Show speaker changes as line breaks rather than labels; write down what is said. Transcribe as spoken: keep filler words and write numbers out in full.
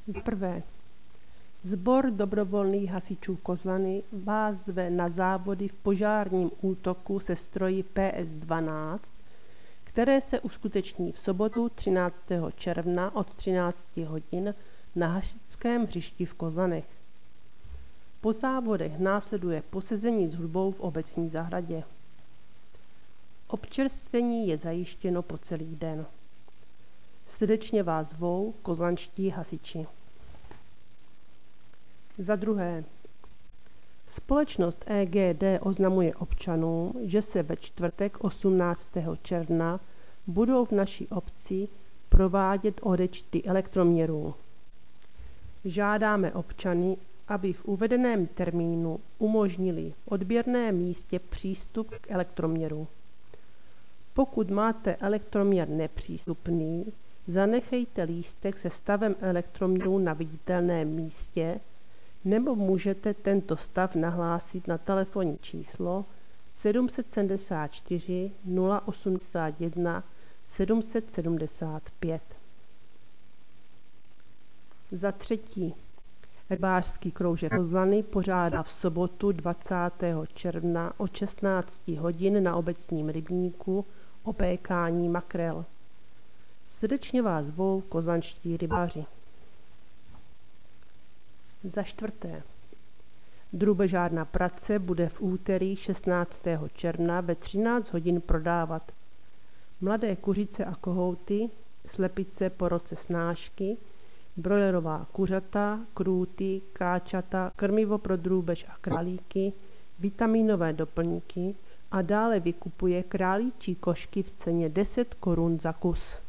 Za prvé, Sbor dobrovolných hasičů Kozlany vás zve na závody v požárním útoku se stroji P S dvanáct, které se uskuteční v sobotu třináctého června od třinácti hodin na hasičském hřišti v Kozlanech. Po závodech následuje posezení s hudbou v obecní zahradě. Občerstvení je zajištěno po celý den. Srdečně vás zvou kozlanští hasiči. Za druhé, společnost E G D oznamuje občanům, že se ve čtvrtek osmnáctého června budou v naší obci provádět odečty elektroměrů. Žádáme občany, aby v uvedeném termínu umožnili v odběrném místě přístup k elektroměru. Pokud máte elektroměr nepřístupný, zanechejte lístek se stavem elektroměru na viditelném místě, nebo můžete tento stav nahlásit na telefonní číslo sedm set sedmdesát čtyři nula osmdesát jedna sedm set sedmdesát pět. Za třetí, Rybářský kroužek Kozlany pořádá v sobotu dvacátého června od šestnácti hodin na obecním rybníku opékání makrel. Srdečně vás zvou kozlanští rybáři. Za čtvrté, drůbežárna Prace bude v úterý šestnáctého června ve třináct hodin prodávat mladé kuřice a kohouty, slepice po roce snášky, brojlerová kuřata, krůty, káčata, krmivo pro drůbež a králíky, vitaminové doplňky a dále vykupuje králíčí košky v ceně deset korun za kus.